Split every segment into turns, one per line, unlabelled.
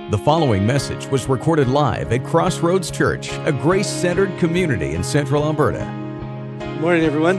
The following message was recorded live at Crossroads Church, a grace-centered community in Central Alberta.
Good morning, everyone.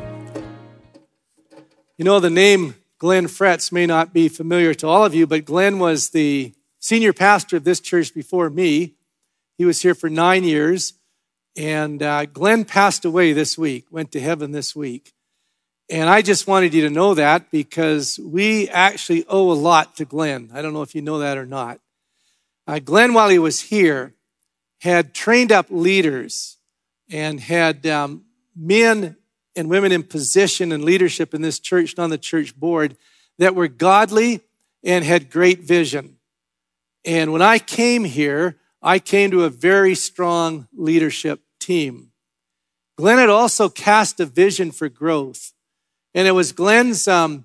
You know, the name Glenn Fretz may not be familiar to all of you, but Glenn was the senior pastor of this church before me. He was here for 9 years, and Glenn passed away this week, went to heaven this week. And I just wanted you to know that because we actually owe a lot to Glenn. I don't know if you know that or not. Glenn, while he was here, had trained up leaders and had men and women in position and leadership in this church and on the church board that were godly and had great vision. And when I came here, I came to a very strong leadership team. Glenn had also cast a vision for growth. And it was Glenn's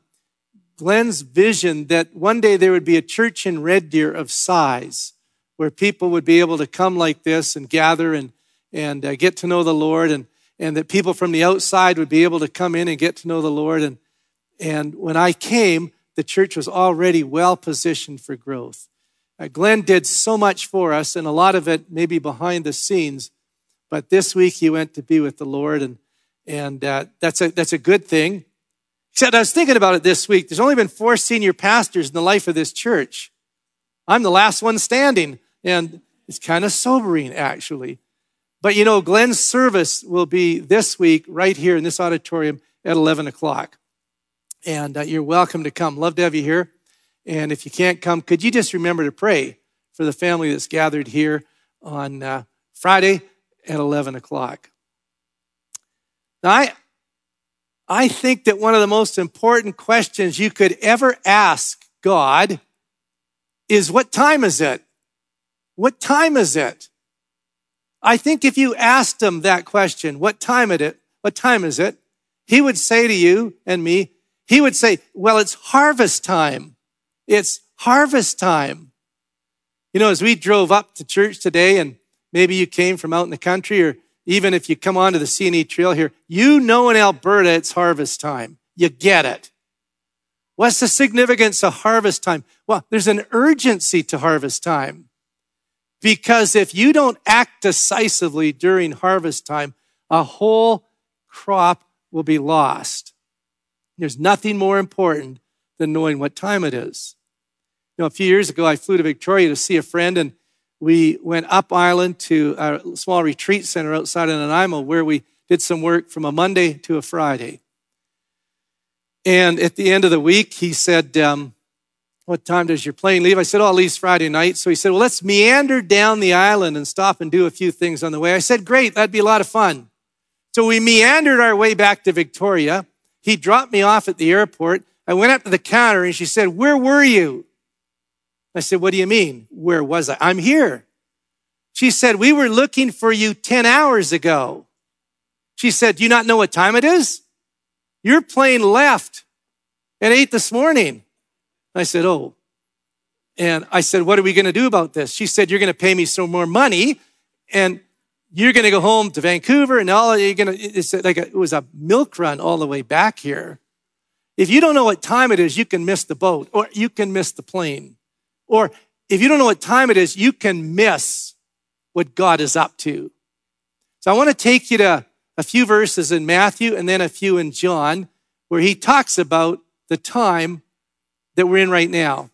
vision that one day there would be a church in Red Deer of size where people would be able to come like this and gather and get to know the Lord, and that people from the outside would be able to come in and get to know the Lord. And when I came, the church was already well positioned for growth. Glenn did so much for us, and a lot of it maybe behind the scenes, but this week he went to be with the Lord, and that's a good thing. Except I was thinking about it this week. There's only been 4 senior pastors in the life of this church. I'm the last one standing, and it's kind of sobering, actually. But you know, Glenn's service will be this week right here in this auditorium at 11 o'clock. And you're welcome to come. Love to have you here. And if you can't come, could you just remember to pray for the family that's gathered here on Friday at 11 o'clock. Now, I think that one of the most important questions you could ever ask God is, what time is it? What time is it? I think if you asked him that question, what time is it? He would say to you and me, he would say, well, it's harvest time. It's harvest time. You know, as we drove up to church today, and maybe you came from out in the country, or even if you come onto the C&E Trail here, you know in Alberta it's harvest time. You get it. What's the significance of harvest time? Well, there's an urgency to harvest time. Because if you don't act decisively during harvest time, a whole crop will be lost. There's nothing more important than knowing what time it is. You know, a few years ago, I flew to Victoria to see a friend, and we went up island to a small retreat center outside of Nanaimo where we did some work from a Monday to a Friday. And at the end of the week, he said, what time does your plane leave? I said, it leaves Friday night. So he said, well, let's meander down the island and stop and do a few things on the way. I said, great, that'd be a lot of fun. So we meandered our way back to Victoria. He dropped me off at the airport. I went up to the counter and she said, where were you? I said, what do you mean? Where was I? I'm here. She said, we were looking for you 10 hours ago. She said, do you not know what time it is? Your plane left at 8 this morning. I said, oh. And I said, what are we going to do about this? She said, you're going to pay me some more money and you're going to go home to Vancouver and it was a milk run all the way back here. If you don't know what time it is, you can miss the boat or you can miss the plane. Or if you don't know what time it is, you can miss what God is up to. So I want to take you to a few verses in Matthew and then a few in John where he talks about the time that we're in right now.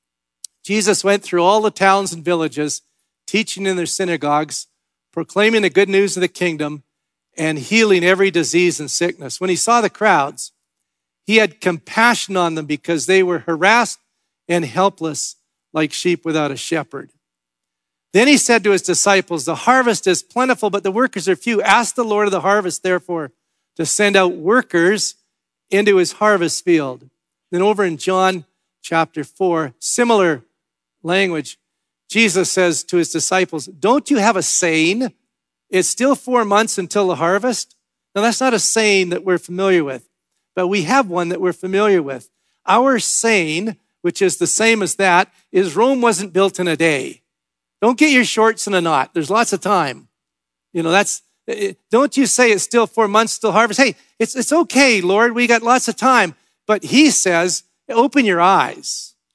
Jesus went through all the towns and villages, teaching in their synagogues, proclaiming the good news of the kingdom, and healing every disease and sickness. When he saw the crowds, he had compassion on them because they were harassed and helpless like sheep without a shepherd. Then he said to his disciples, the harvest is plentiful, but the workers are few. Ask the Lord of the harvest, therefore, to send out workers into his harvest field. Then over in John chapter 4, similar language, Jesus says to his disciples, don't you have a saying? It's still 4 months until the harvest. Now, that's not a saying that we're familiar with, but we have one that we're familiar with. Our saying, which is the same as that, is Rome wasn't built in a day. Don't get your shorts in a knot. There's lots of time. You know, don't you say it's still 4 months till harvest. Hey, it's okay, Lord. We got lots of time. But he says, open your eyes.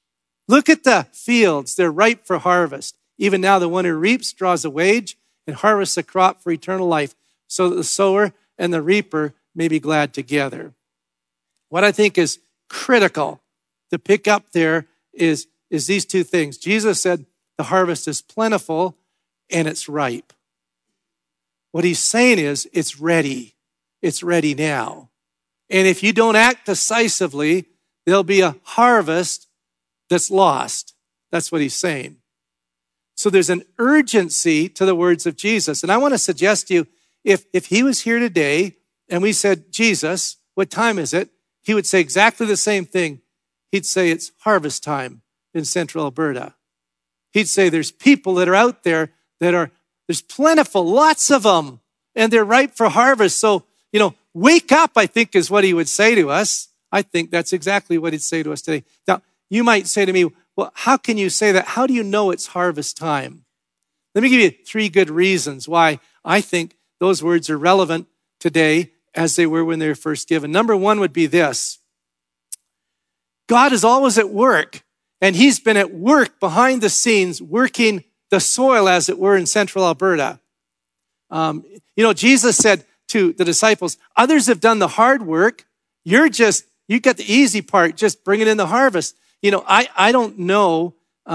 Look at the fields. They're ripe for harvest. Even now the one who reaps draws a wage and harvests a crop for eternal life, so that the sower and the reaper may be glad together. What I think is critical to pick up there is these two things. Jesus said the harvest is plentiful and it's ripe. What he's saying is it's ready. It's ready now. And if you don't act decisively, there'll be a harvest that's lost. That's what he's saying. So there's an urgency to the words of Jesus. And I want to suggest to you, if he was here today and we said, Jesus, what time is it? He would say exactly the same thing. He'd say it's harvest time in central Alberta. He'd say there's people that are out there there's plentiful, lots of them, and they're ripe for harvest. So, wake up, I think is what he would say to us. I think that's exactly what he'd say to us today. Now, you might say to me, well, how can you say that? How do you know it's harvest time? Let me give you 3 good reasons why I think those words are relevant today as they were when they were first given. Number 1 would be this. God is always at work, and he's been at work behind the scenes, working the soil, as it were, in central Alberta. Jesus said to the disciples, others have done the hard work. You got the easy part, just bringing in the harvest. I don't know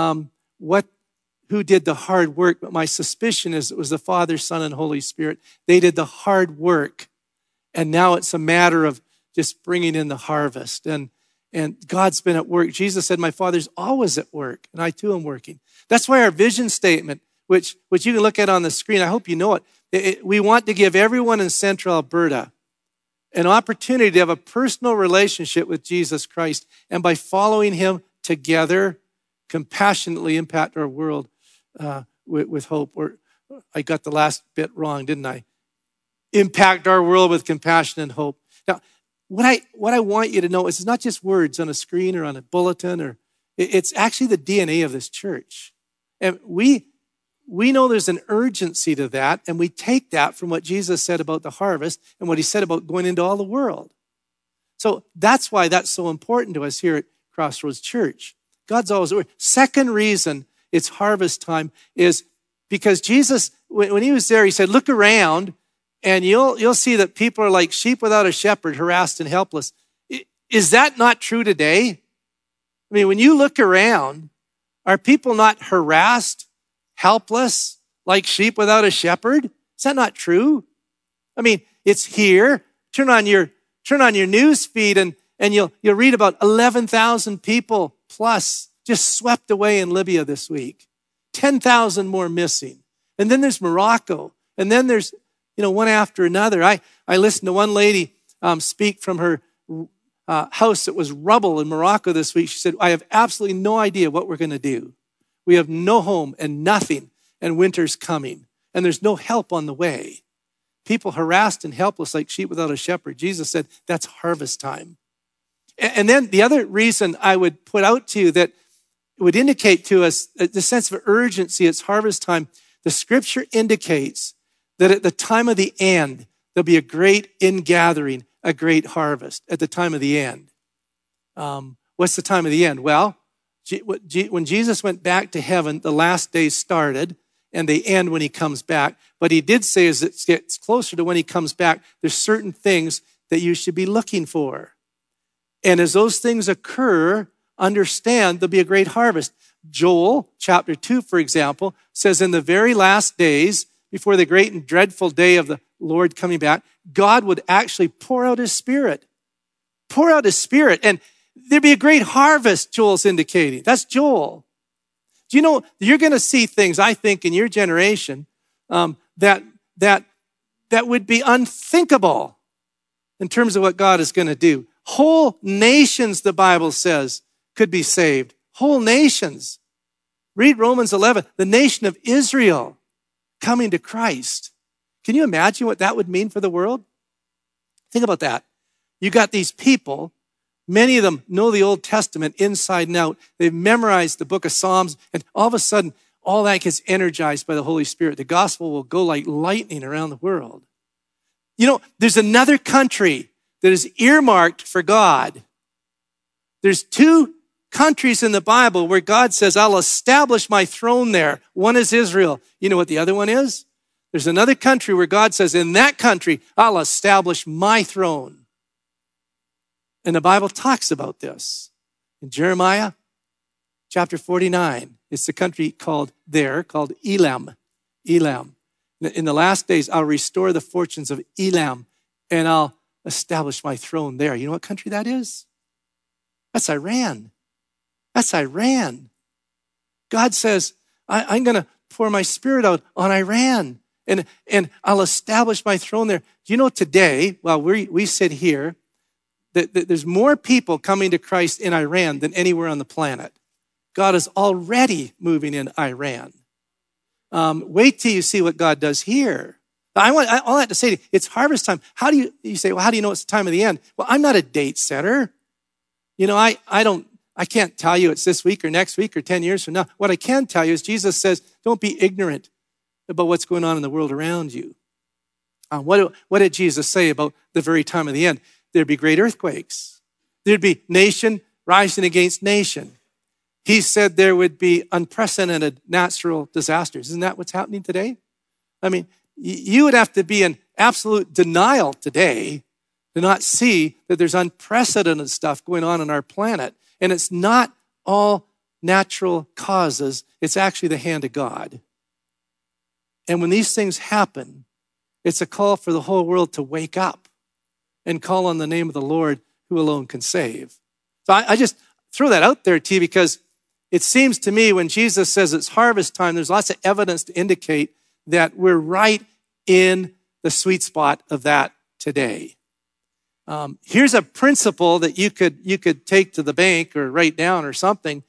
who did the hard work, but my suspicion is it was the Father, Son, and Holy Spirit. They did the hard work, and now it's a matter of just bringing in the harvest. And God's been at work. Jesus said, my Father's always at work, and I too am working. That's why our vision statement, which you can look at on the screen, I hope you know it. We want to give everyone in central Alberta an opportunity to have a personal relationship with Jesus Christ, and by following him together, compassionately impact our world with hope. Or I got the last bit wrong, didn't I? Impact our world with compassion and hope. Now, what I want you to know is it's not just words on a screen or on a bulletin, it's actually the DNA of this church. And we know there's an urgency to that, and we take that from what Jesus said about the harvest and what he said about going into all the world. So that's why that's so important to us here at Crossroads Church. God's always at work. Second reason it's harvest time is because Jesus, when he was there, he said, look around, and you'll see that people are like sheep without a shepherd, harassed and helpless. Is that not true today? I mean, when you look around, are people not harassed, helpless, like sheep without a shepherd? Is that not true? I mean, it's here. Turn on your news feed and you'll read about 11,000 people plus just swept away in Libya this week. 10,000 more missing. And then there's Morocco. And then there's, one after another. I listened to one lady speak from her house that was rubble in Morocco this week. She said, I have absolutely no idea what we're going to do. We have no home and nothing, and winter's coming, and there's no help on the way. People harassed and helpless like sheep without a shepherd. Jesus said, that's harvest time. And then the other reason I would put out to you that would indicate to us the sense of urgency, it's harvest time. The scripture indicates that at the time of the end, there'll be a great ingathering, a great harvest at the time of the end. What's the time of the end? Well, when Jesus went back to heaven, the last days started, and they end when he comes back. But he did say as it gets closer to when he comes back, there's certain things that you should be looking for. And as those things occur, understand there'll be a great harvest. Joel chapter 2, for example, says in the very last days, before the great and dreadful day of the Lord coming back, God would actually pour out his Spirit. Pour out his Spirit. And there'd be a great harvest, Joel's indicating. That's Joel. Do you know, you're going to see things, I think, in your generation that would be unthinkable in terms of what God is going to do. Whole nations, the Bible says, could be saved. Whole nations. Read Romans 11, the nation of Israel coming to Christ. Can you imagine what that would mean for the world? Think about that. You got these people, many of them know the Old Testament inside and out. They've memorized the book of Psalms, and all of a sudden, all that gets energized by the Holy Spirit. The gospel will go like lightning around the world. There's another country that is earmarked for God. There's 2 countries in the Bible where God says, I'll establish my throne there. One is Israel. You know what the other one is? There's another country where God says, in that country, I'll establish my throne. And the Bible talks about this. In Jeremiah chapter 49, it's the country called Elam. Elam. In the last days, I'll restore the fortunes of Elam, and I'll establish my throne there. You know what country that is? That's Iran. That's Iran. God says, I'm going to pour my spirit out on Iran, and I'll establish my throne there. Do you know today, while we sit here, that there's more people coming to Christ in Iran than anywhere on the planet. God is already moving in Iran. Wait till you see what God does here. All I have to say, it's harvest time. How do you say, well, how do you know it's the time of the end? Well, I'm not a date setter. You know, I can't tell you it's this week or next week or 10 years from now. What I can tell you is Jesus says, don't be ignorant about what's going on in the world around you. What did Jesus say about the very time of the end? There'd be great earthquakes. There'd be nation rising against nation. He said there would be unprecedented natural disasters. Isn't that what's happening today? I mean, you would have to be in absolute denial today to not see that there's unprecedented stuff going on our planet. And it's not all natural causes. It's actually the hand of God. And when these things happen, it's a call for the whole world to wake up and call on the name of the Lord who alone can save. So I just throw that out there to you because it seems to me when Jesus says it's harvest time, there's lots of evidence to indicate that we're right in the sweet spot of that today. Here's a principle that you could take to the bank or write down or something.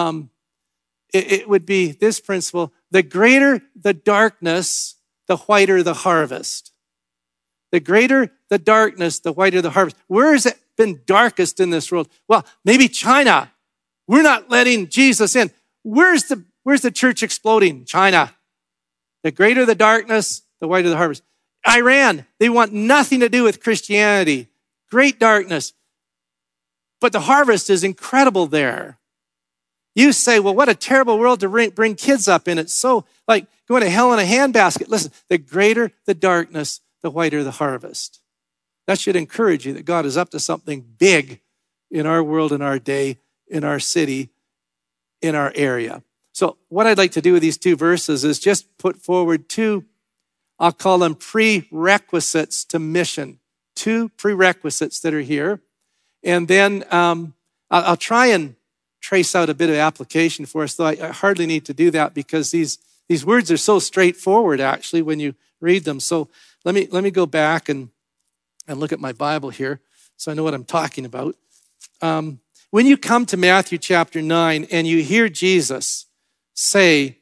It would be this principle: the greater the darkness, the whiter the harvest. The greater the darkness, the whiter the harvest. Where has it been darkest in this world? Well, maybe China. We're not letting Jesus in. Where's the church exploding? China. The greater the darkness, the whiter the harvest. Iran, they want nothing to do with Christianity. Great darkness. But the harvest is incredible there. You say, well, what a terrible world to bring kids up in. It's so like going to hell in a handbasket. Listen, the greater the darkness, the whiter the harvest. That should encourage you that God is up to something big in our world, in our day, in our city, in our area. So what I'd like to do with these two verses is just put forward two, I'll call them prerequisites to mission. Two prerequisites that are here. And then I'll try and trace out a bit of application for us, though I hardly need to do that because these words are so straightforward, actually, when you read them. So let me go back and look at my Bible here so I know what I'm talking about. When you come to Matthew chapter 9 and you hear Jesus say,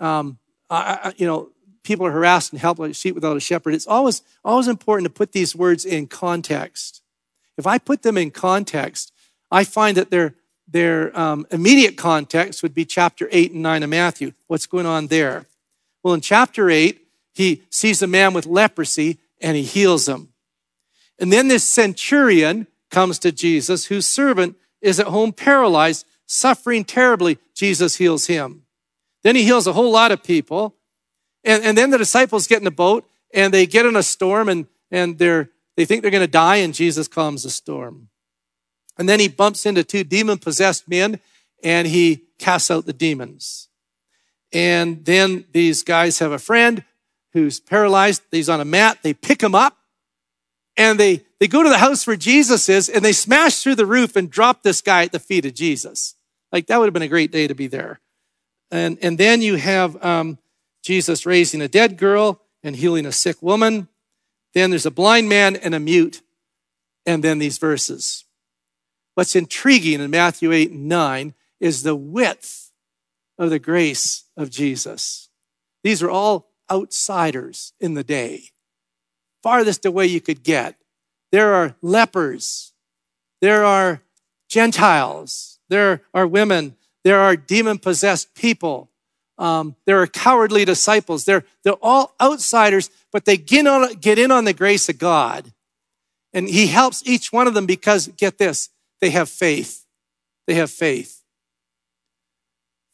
people are harassed and helpless like sheep without a shepherd, it's always important to put these words in context. If I put them in context, I find that their immediate context would be chapter 8 and 9 of Matthew. What's going on there? Well, in chapter 8, he sees a man with leprosy and he heals him. And then this centurion comes to Jesus, whose servant is at home paralyzed, suffering terribly. Jesus heals him. Then he heals a whole lot of people. And then the disciples get in a boat and they get in a storm and they think they're going to die, and Jesus calms the storm. And then he bumps into two demon-possessed men and he casts out the demons. And then these guys have a friend who's paralyzed. He's on a mat. They pick him up and they go to the house where Jesus is and they smash through the roof and drop this guy at the feet of Jesus. Like, that would have been a great day to be there. And then you have Jesus raising a dead girl and healing a sick woman. Then there's a blind man and a mute. And then these verses. What's intriguing in Matthew 8 and 9 is the width of the grace of Jesus. These are all outsiders in the day. Farthest away you could get. There are lepers. There are Gentiles. There are women. There are demon-possessed people. There are cowardly disciples. They're all outsiders, but they get in on the grace of God. And he helps each one of them because, get this, they have faith. They have faith.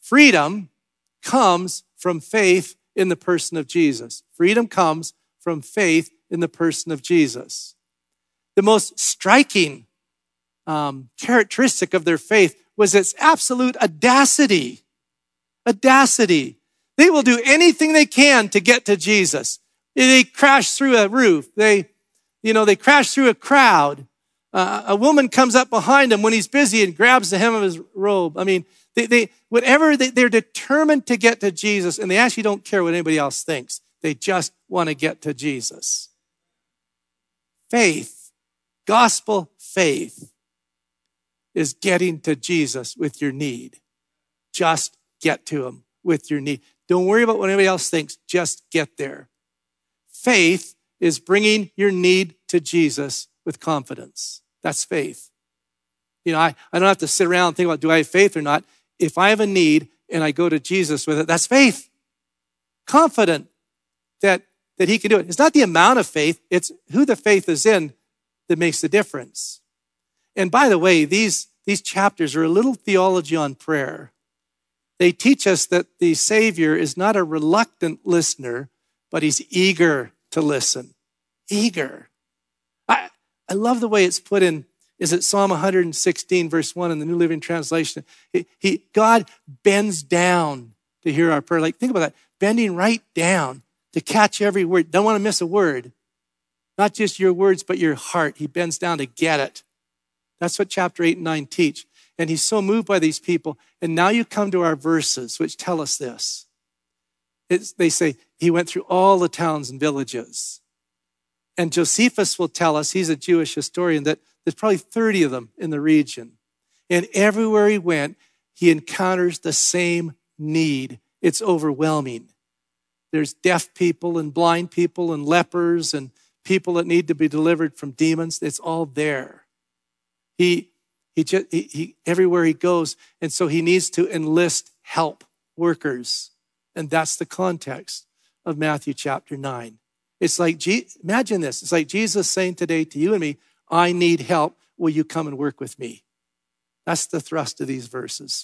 Freedom comes from faith in the person of Jesus. Freedom comes from faith in the person of Jesus. The most striking characteristic of their faith was its absolute audacity. Audacity. They will do anything they can to get to Jesus. They crash through a roof. They crash through a crowd. A woman comes up behind him when he's busy and grabs the hem of his robe. I mean, they're determined to get to Jesus, and they actually don't care what anybody else thinks. They just want to get to Jesus. Faith, gospel faith, is getting to Jesus with your need. Just get to him with your need. Don't worry about what anybody else thinks. Just get there. Faith is bringing your need to Jesus with confidence. That's faith. I don't have to sit around and think about, do I have faith or not? If I have a need and I go to Jesus with it, that's faith. Confident that he can do it. It's not the amount of faith, it's who the faith is in that makes the difference. And by the way, these chapters are a little theology on prayer. They teach us that the Savior is not a reluctant listener, but he's eager to listen. Eager. I love the way it's put in, is it Psalm 116, verse 1 in the New Living Translation? God bends down to hear our prayer. Like, think about that. Bending right down to catch every word. Don't want to miss a word. Not just your words, but your heart. He bends down to get it. That's what chapter 8 and 9 teach. And he's so moved by these people. And now you come to our verses, which tell us this. They say, he went through all the towns and villages. And Josephus will tell us, he's a Jewish historian, that there's probably 30 of them in the region. And everywhere he went, he encounters the same need. It's overwhelming. There's deaf people and blind people and lepers and people that need to be delivered from demons. It's all there. He everywhere he goes. And so he needs to enlist help, workers. And that's the context of Matthew chapter 9. It's like, imagine this. It's like Jesus saying today to you and me, I need help. Will you come and work with me? That's the thrust of these verses.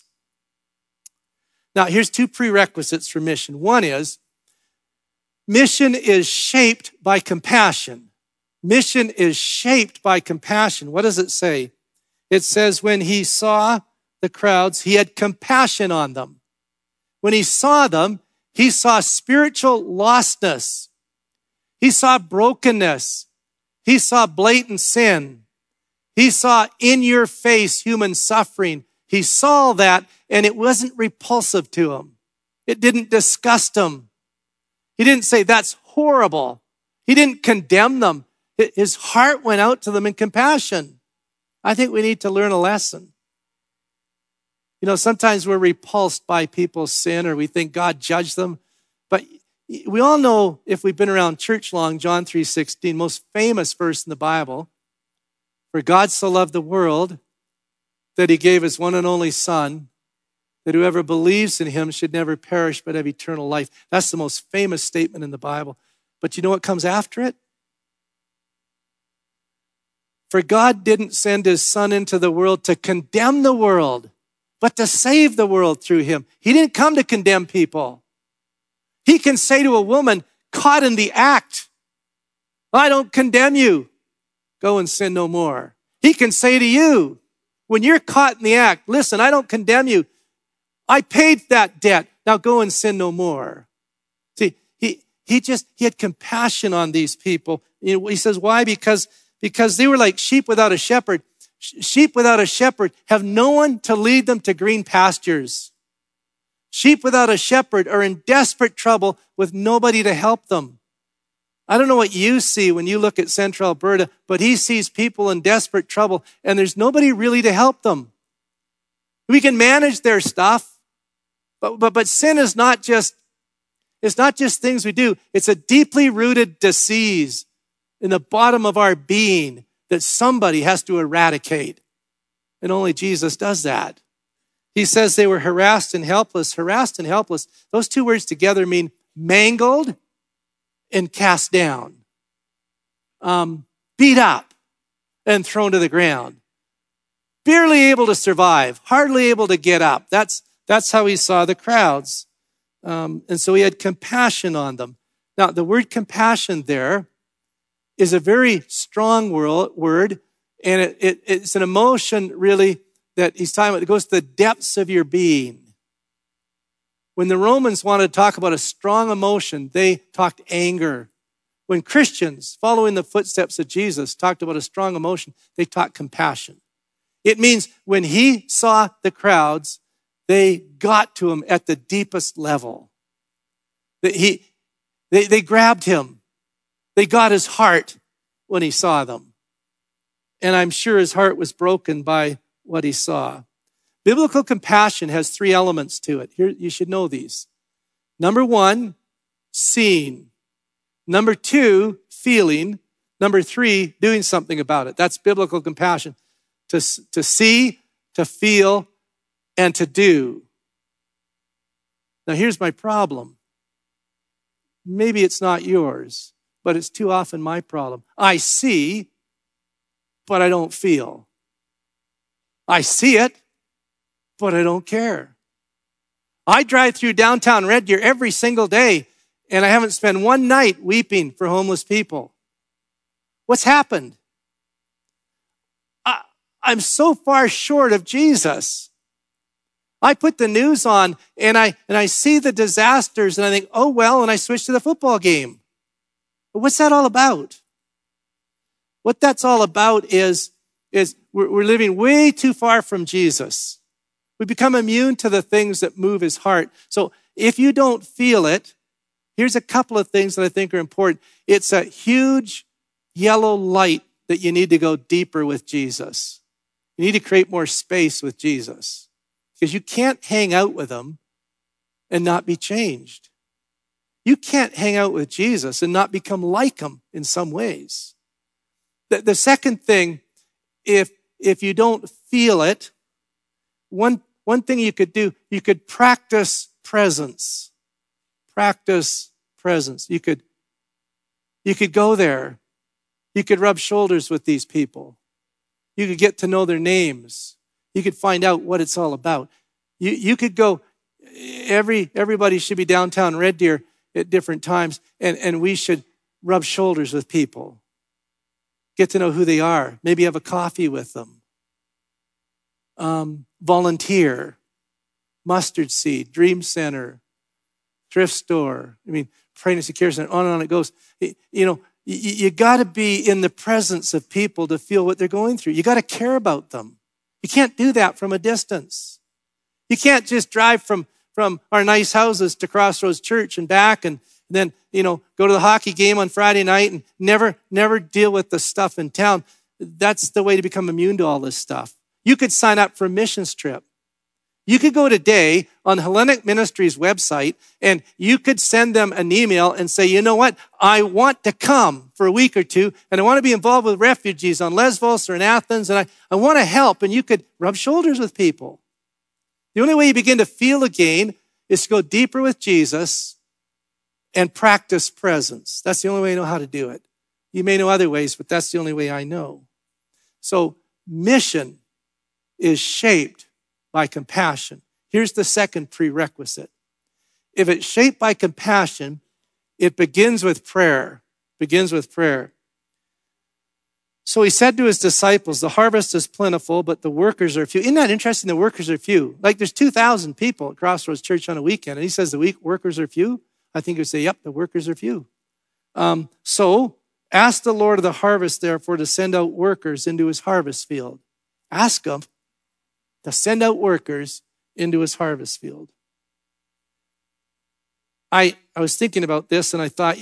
Now, here's two prerequisites for mission. One is, mission is shaped by compassion. Mission is shaped by compassion. What does it say? It says, when he saw the crowds, he had compassion on them. When he saw them, he saw spiritual lostness. He saw brokenness. He saw blatant sin. He saw in your face human suffering. He saw that, and it wasn't repulsive to him. It didn't disgust him. He didn't say, that's horrible. He didn't condemn them. His heart went out to them in compassion. I think we need to learn a lesson. Sometimes we're repulsed by people's sin, or we think God judged them. But we all know, if we've been around church long, John 3:16, most famous verse in the Bible. For God so loved the world that he gave his one and only Son, that whoever believes in him should never perish but have eternal life. That's the most famous statement in the Bible. But you know what comes after it? For God didn't send his Son into the world to condemn the world, but to save the world through him. He didn't come to condemn people. He can say to a woman caught in the act, I don't condemn you. Go and sin no more. He can say to you, when you're caught in the act, listen, I don't condemn you. I paid that debt. Now go and sin no more. See, he had compassion on these people. He says, why? Because they were like sheep without a shepherd. Sheep without a shepherd have no one to lead them to green pastures. Sheep without a shepherd are in desperate trouble with nobody to help them. I don't know what you see when you look at Central Alberta, but he sees people in desperate trouble and there's nobody really to help them. We can manage their stuff, but sin is not just things we do. It's a deeply rooted disease in the bottom of our being that somebody has to eradicate. And only Jesus does that. He says they were harassed and helpless. Harassed and helpless. Those two words together mean mangled and cast down. Beat up and thrown to the ground. Barely able to survive. Hardly able to get up. That's That's how he saw the crowds. And so he had compassion on them. Now, the word compassion there is a very strong word, and it's an emotion really that he's talking about. It goes to the depths of your being. When the Romans wanted to talk about a strong emotion, they talked anger. When Christians, following the footsteps of Jesus, talked about a strong emotion, they talked compassion. It means when he saw the crowds, they got to him at the deepest level. They grabbed him. They got his heart when he saw them. And I'm sure his heart was broken by what he saw. Biblical compassion has 3 elements to it. Here, you should know these. Number 1, seeing. Number 2, feeling. Number 3, doing something about it. That's biblical compassion. To see, to feel, and to do. Now, here's my problem. Maybe it's not yours, but it's too often my problem. I see, but I don't feel. I see it, but I don't care. I drive through downtown Red Deer every single day, and I haven't spent one night weeping for homeless people. What's happened? I'm so far short of Jesus. I put the news on, and I see the disasters, and I think, oh, well, and I switch to the football game. But what's that all about? What that's all about is we're living way too far from Jesus. We become immune to the things that move his heart. So if you don't feel it, here's a couple of things that I think are important. It's a huge yellow light that you need to go deeper with Jesus. You need to create more space with Jesus because you can't hang out with him and not be changed. You can't hang out with Jesus and not become like him in some ways. The second thing, if you don't feel it, one thing you could do, you could practice presence. Practice presence. You could go there. You could rub shoulders with these people. You could get to know their names. You could find out what it's all about. You could go, everybody should be downtown Red Deer at different times, and we should rub shoulders with people. Get to know who they are. Maybe have a coffee with them. Volunteer. Mustard Seed, Dream Center, Thrift Store. Pregnancy Care Center, on and on it goes. You got to be in the presence of people to feel what they're going through. You got to care about them. You can't do that from a distance. You can't just drive from our nice houses to Crossroads Church and back and then, go to the hockey game on Friday night and never deal with the stuff in town. That's the way to become immune to all this stuff. You could sign up for a missions trip. You could go today on Hellenic Ministries website and you could send them an email and say, you know what? I want to come for a week or two and I want to be involved with refugees on Lesbos or in Athens and I want to help. And you could rub shoulders with people. The only way you begin to feel again is to go deeper with Jesus and practice presence. That's the only way I know how to do it. You may know other ways, but that's the only way I know. So mission is shaped by compassion. Here's the second prerequisite. If it's shaped by compassion, it begins with prayer. So he said to his disciples, the harvest is plentiful, but the workers are few. Isn't that interesting? The workers are few. Like there's 2,000 people at Crossroads Church on a weekend, and he says the workers are few. I think he would say, yep, the workers are few. So ask the Lord of the harvest, therefore, to send out workers into his harvest field. Ask him to send out workers into his harvest field. I was thinking about this and I thought,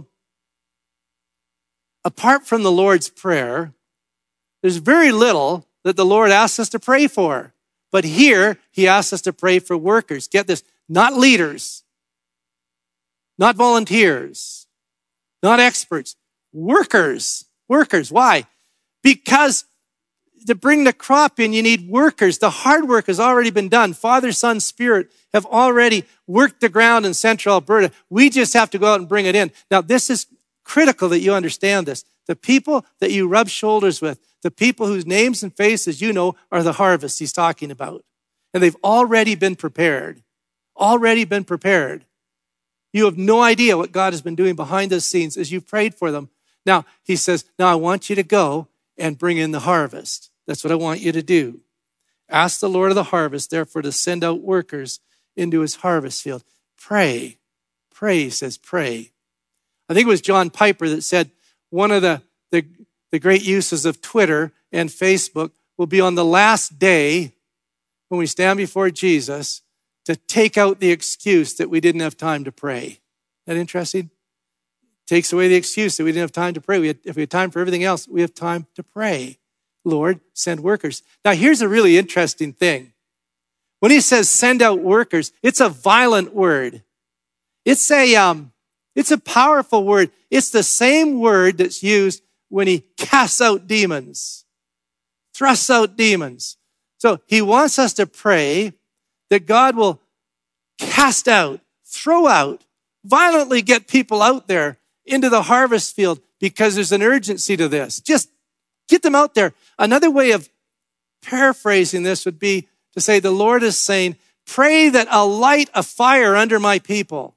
apart from the Lord's Prayer, there's very little that the Lord asks us to pray for. But here, he asks us to pray for workers. Get this, not leaders, not volunteers, not experts, workers. Workers, why? Because to bring the crop in, you need workers. The hard work has already been done. Father, Son, Spirit have already worked the ground in central Alberta. We just have to go out and bring it in. Now, this is critical that you understand this. The people that you rub shoulders with, the people whose names and faces you know are the harvest he's talking about. and they've already been prepared. Already been prepared. You have no idea what God has been doing behind the scenes as you've prayed for them. Now, he says, now I want you to go and bring in the harvest. That's what I want you to do. Ask the Lord of the harvest, therefore, to send out workers into his harvest field. Pray. Pray, he says, pray. I think it was John Piper that said one of the great uses of Twitter and Facebook will be on the last day when we stand before Jesus to take out the excuse that we didn't have time to pray. Isn't that interesting? Takes away the excuse that we didn't have time to pray. If we had time for everything else, we have time to pray. Lord, send workers. Now, here's a really interesting thing. When he says send out workers, it's a violent word. It's a powerful word. It's the same word that's used when he casts out demons, thrusts out demons. So he wants us to pray that God will cast out, throw out, violently get people out there into the harvest field because there's an urgency to this. Just get them out there. Another way of paraphrasing this would be to say the Lord is saying, pray that I'll light a fire under my people.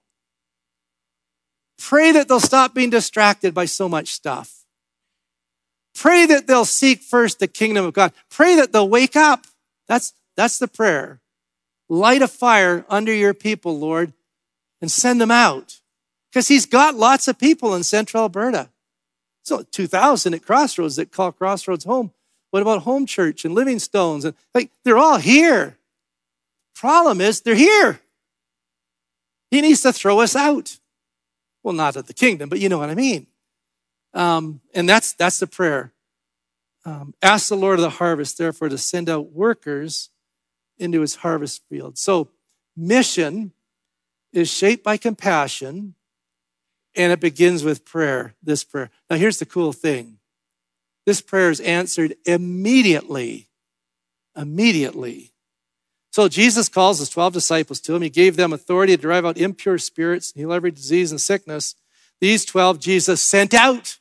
Pray that they'll stop being distracted by so much stuff. Pray that they'll seek first the kingdom of God. Pray that they'll wake up. That's the prayer. Light a fire under your people, Lord, and send them out. Because he's got lots of people in central Alberta. So 2,000 at Crossroads that call Crossroads home. What about Home Church and Living Stones? And they're all here. Problem is, they're here. He needs to throw us out. Well, not of the kingdom, but you know what I mean. And that's the prayer. Ask the Lord of the harvest, therefore, to send out workers into his harvest field. So mission is shaped by compassion, and it begins with prayer, this prayer. Now, here's the cool thing. This prayer is answered immediately. Immediately. So Jesus calls his 12 disciples to him. He gave them authority to drive out impure spirits and heal every disease and sickness. These 12 Jesus sent out.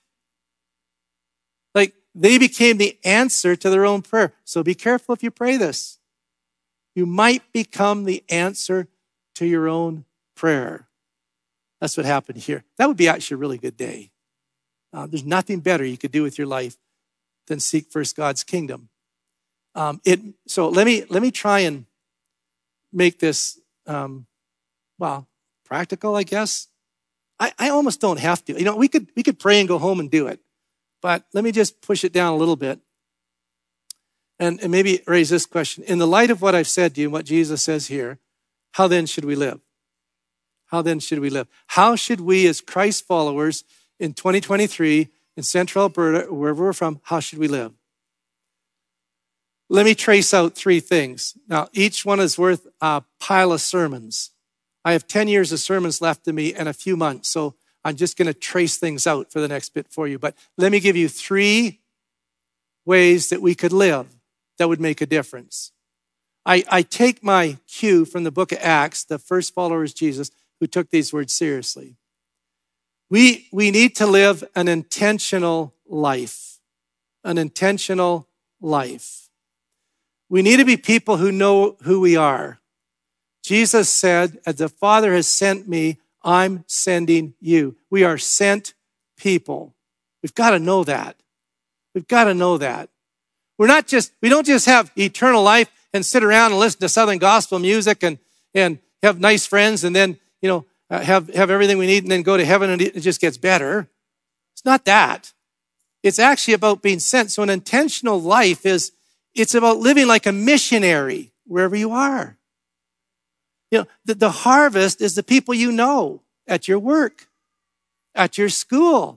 They became the answer to their own prayer. So be careful if you pray this. You might become the answer to your own prayer. That's what happened here. That would be actually a really good day. There's nothing better you could do with your life than seek first God's kingdom. So let me try and make this, practical, I guess. I almost don't have to. We could pray and go home and do it. But let me just push it down a little bit and maybe raise this question. In the light of what I've said to you and what Jesus says here, how then should we live? How then should we live? How should we as Christ followers in 2023 in central Alberta, wherever we're from, how should we live? Let me trace out 3 things. Now, each one is worth a pile of sermons. I have 10 years of sermons left in me and a few months, so I'm just going to trace things out for the next bit for you. But let me give you 3 ways that we could live that would make a difference. I take my cue from the book of Acts, the first followers of Jesus, who took these words seriously. We need to live an intentional life. An intentional life. We need to be people who know who we are. Jesus said, as the Father has sent me, I'm sending you. We are sent people. We've got to know that. We've got to know that. We don't just have eternal life and sit around and listen to Southern gospel music and have nice friends and then, have everything we need and then go to heaven and it just gets better. It's not that. It's actually about being sent. So an intentional life it's about living like a missionary wherever you are. The harvest is the people you know at your work, at your school,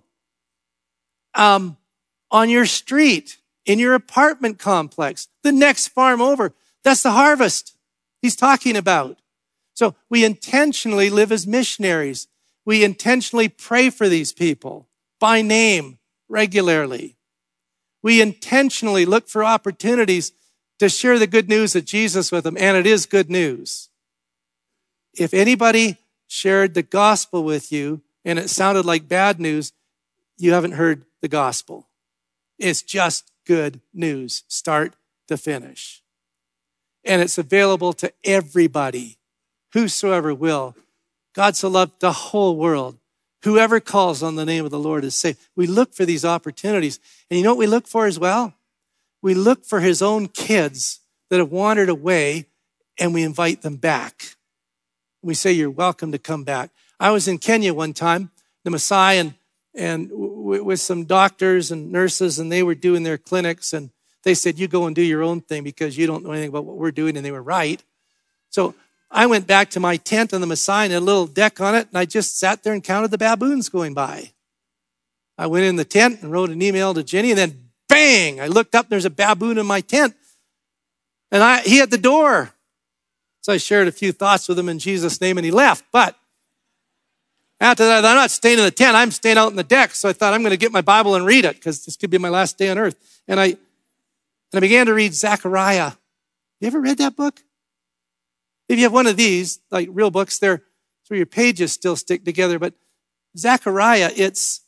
on your street, in your apartment complex, the next farm over. That's the harvest he's talking about. So we intentionally live as missionaries. We intentionally pray for these people by name regularly. We intentionally look for opportunities to share the good news of Jesus with them, and it is good news. If anybody shared the gospel with you and it sounded like bad news, you haven't heard the gospel. It's just good news, start to finish. and it's available to everybody, whosoever will. God so loved the whole world. Whoever calls on the name of the Lord is saved. We look for these opportunities. And you know what we look for as well? We look for his own kids that have wandered away, and we invite them back. We say, you're welcome to come back. I was in Kenya one time, the Maasai, and with some doctors and nurses, and they were doing their clinics, and they said, you go and do your own thing because you don't know anything about what we're doing, and they were right. So I went back to my tent on the Maasai and a little deck on it, and I just sat there and counted the baboons going by. I went in the tent and wrote an email to Jenny, and then bang, I looked up, there's a baboon in my tent, and he had the door. So I shared a few thoughts with him in Jesus' name, and he left. But after that, I'm not staying in the tent, I'm staying out in the deck. So I thought, I'm going to get my Bible and read it, because this could be my last day on earth. And I began to read Zechariah. You ever read that book? If you have one of these, like real books, they're so your pages still stick together. But Zechariah, it's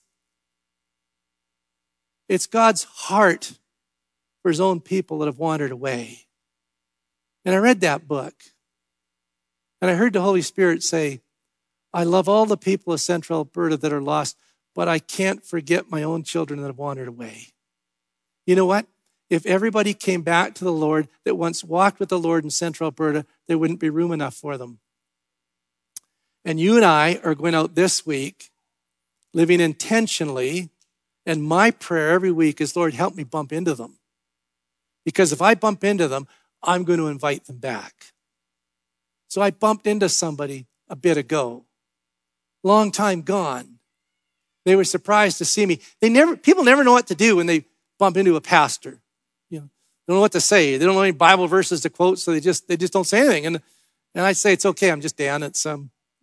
God's heart for his own people that have wandered away. And I read that book. And I heard the Holy Spirit say, I love all the people of Central Alberta that are lost, but I can't forget my own children that have wandered away. You know what? If everybody came back to the Lord that once walked with the Lord in Central Alberta, there wouldn't be room enough for them. And you and I are going out this week, living intentionally, and my prayer every week is, Lord, help me bump into them. Because if I bump into them, I'm going to invite them back. So I bumped into somebody a bit ago, long time gone. They were surprised to see me. People never know what to do when they bump into a pastor. You know, they don't know what to say. They don't know any Bible verses to quote, so they just don't say anything. And I say, it's okay, I'm just Dan. It's So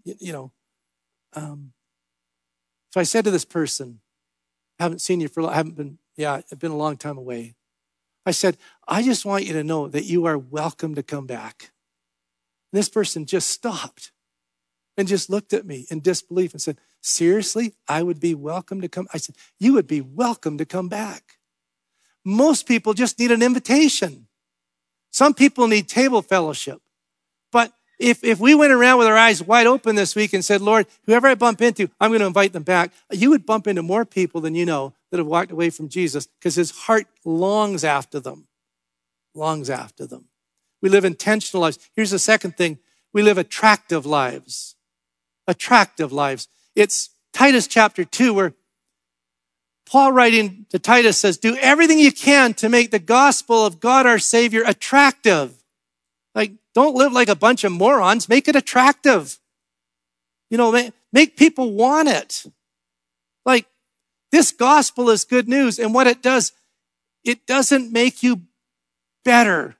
I said to this person, haven't seen you I've been a long time away. I said, I just want you to know that you are welcome to come back. And this person just stopped and just looked at me in disbelief and said, seriously, I would be welcome to come? I said, you would be welcome to come back. Most people just need an invitation. Some people need table fellowship. But if we went around with our eyes wide open this week and said, Lord, whoever I bump into, I'm going to invite them back, you would bump into more people than you know that have walked away from Jesus, because his heart longs after them. Longs after them. We live intentional lives. Here's the second thing. We live attractive lives. Attractive lives. It's Titus chapter 2 where Paul writing to Titus says, do everything you can to make the gospel of God our Savior attractive. Like, don't live like a bunch of morons. Make it attractive. You know, make people want it. Like, this gospel is good news. And what it does, it doesn't make you better.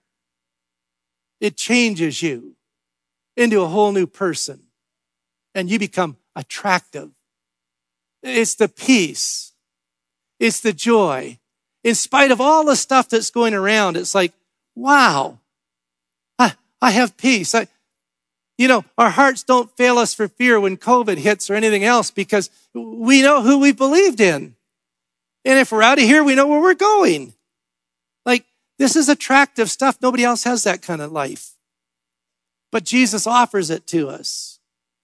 It changes you into a whole new person. And you become attractive. It's the peace. It's the joy. In spite of all the stuff that's going around, it's like, wow, I have peace. Our hearts don't fail us for fear when COVID hits or anything else, because we know who we believed in. And if we're out of here, we know where we're going. Like, this is attractive stuff. Nobody else has that kind of life. But Jesus offers it to us.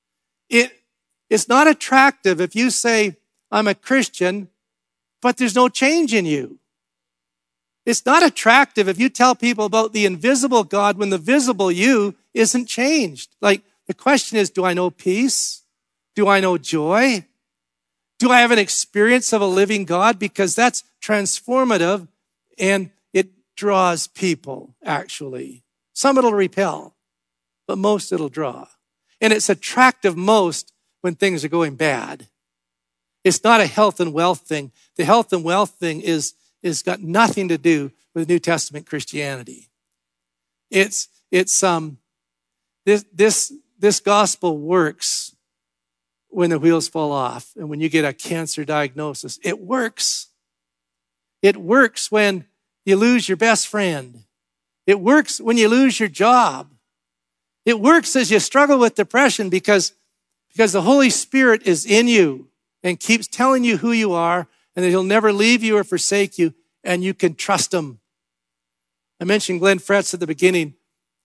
It's not attractive if you say, I'm a Christian, but there's no change in you. It's not attractive if you tell people about the invisible God when the visible you isn't changed. Like, the question is, do I know peace? Do I know joy? Do I have an experience of a living God? Because that's transformative and it draws people, actually. Some it'll repel, but most it'll draw. And it's attractive most when things are going bad. It's not a health and wealth thing. The health and wealth thing is got nothing to do with New Testament Christianity. This gospel works when the wheels fall off and when you get a cancer diagnosis. It works. It works when you lose your best friend. It works when you lose your job. It works as you struggle with depression because the Holy Spirit is in you and keeps telling you who you are, and that he'll never leave you or forsake you, and you can trust him. I mentioned Glenn Fretz at the beginning.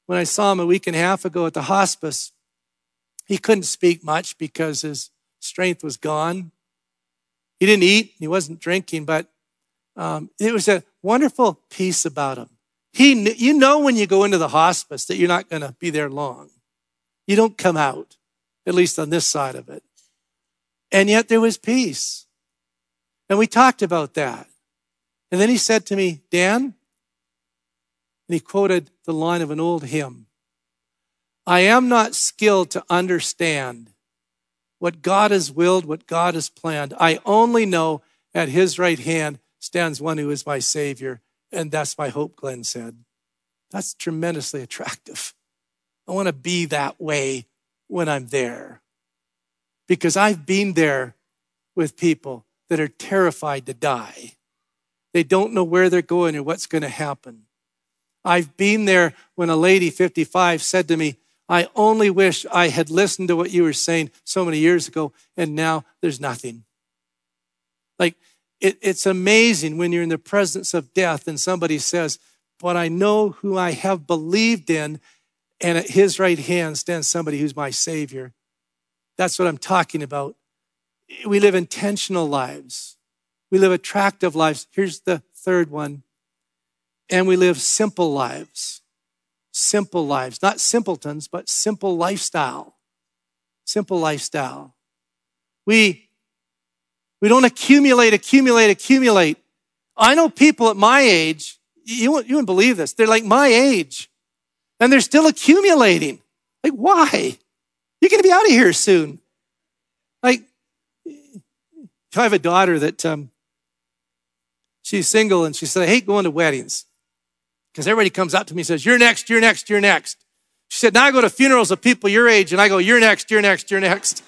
when I saw him a week and a half ago at the hospice, he couldn't speak much because his strength was gone. He didn't eat, he wasn't drinking, but it was a wonderful peace about him. You know when you go into the hospice that you're not going to be there long. You don't come out, at least on this side of it. And yet there was peace. And we talked about that. And then he said to me, Dan, and he quoted the line of an old hymn, I am not skilled to understand what God has willed, what God has planned. I only know at his right hand stands one who is my Savior. And that's my hope, Glenn said. That's tremendously attractive. I want to be that way when I'm there. Because I've been there with people that are terrified to die. They don't know where they're going or what's going to happen. I've been there when a lady, 55, said to me, I only wish I had listened to what you were saying so many years ago, and now there's nothing. Like, it's amazing when you're in the presence of death and somebody says, but I know who I have believed in, and at his right hand stands somebody who's my Savior. That's what I'm talking about. We live intentional lives. We live attractive lives. Here's the third one. And we live simple lives. Simple lives. Not simpletons, but simple lifestyle. Simple lifestyle. We don't accumulate. I know people at my age, you wouldn't believe this. They're like my age, and they're still accumulating. Like, why? You're going to be out of here soon. Like, I have a daughter that she's single, and she said, I hate going to weddings because everybody comes up to me and says, you're next, you're next, you're next. She said, now I go to funerals of people your age, and I go, you're next, you're next, you're next.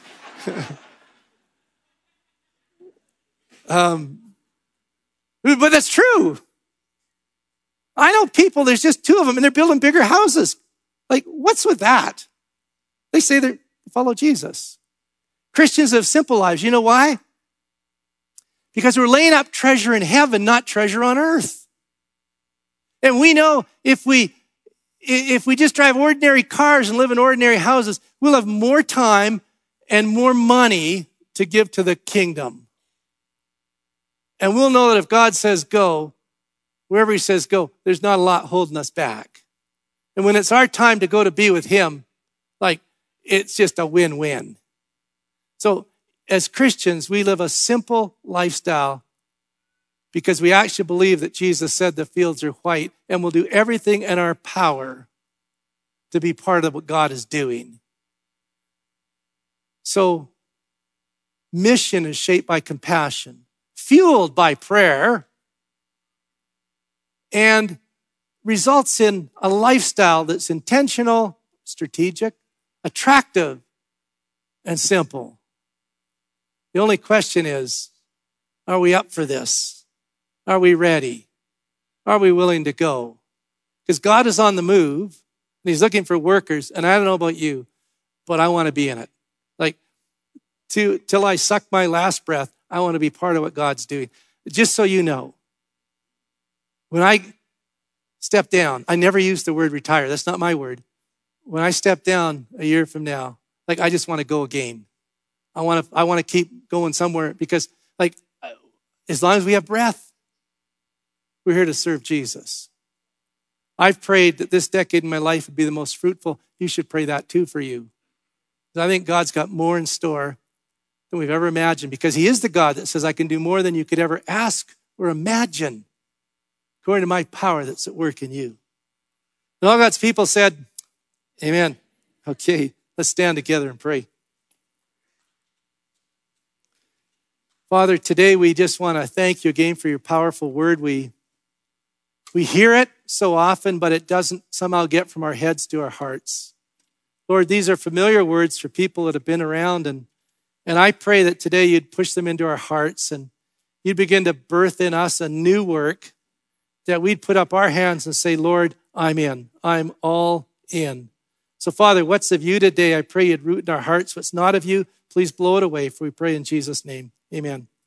But that's true. I know people, there's just two of them, and they're building bigger houses. Like, what's with that? They say they follow Jesus. Christians live simple lives. You know why? Because we're laying up treasure in heaven, not treasure on earth. And we know if we just drive ordinary cars and live in ordinary houses, we'll have more time and more money to give to the kingdom. And we'll know that if God says go, wherever he says go, there's not a lot holding us back. And when it's our time to go to be with him, like, it's just a win-win. So as Christians, we live a simple lifestyle because we actually believe that Jesus said the fields are white, and we'll do everything in our power to be part of what God is doing. So mission is shaped by compassion, fueled by prayer, and results in a lifestyle that's intentional, strategic, attractive, and simple. The only question is, are we up for this? Are we ready? Are we willing to go? Because God is on the move, and he's looking for workers, and I don't know about you, but I want to be in it. Like, till I suck my last breath, I want to be part of what God's doing. Just so you know, when I step down, I never use the word retire. That's not my word. When I step down a year from now, like, I just want to go again. I want to keep going somewhere because, like, as long as we have breath, we're here to serve Jesus. I've prayed that this decade in my life would be the most fruitful. You should pray that too for you. I think God's got more in store than we've ever imagined, because he is the God that says, I can do more than you could ever ask or imagine, according to my power that's at work in you. And all God's people said, amen. Okay, let's stand together and pray. Father, today we just want to thank you again for your powerful word. We hear it so often, but it doesn't somehow get from our heads to our hearts. Lord, these are familiar words for people that have been around, and I pray that today you'd push them into our hearts and you'd begin to birth in us a new work, that we'd put up our hands and say, Lord, I'm in. I'm all in. So, Father, what's of you today? I pray you'd root in our hearts. What's not of you, please blow it away, for we pray in Jesus' name. Amen.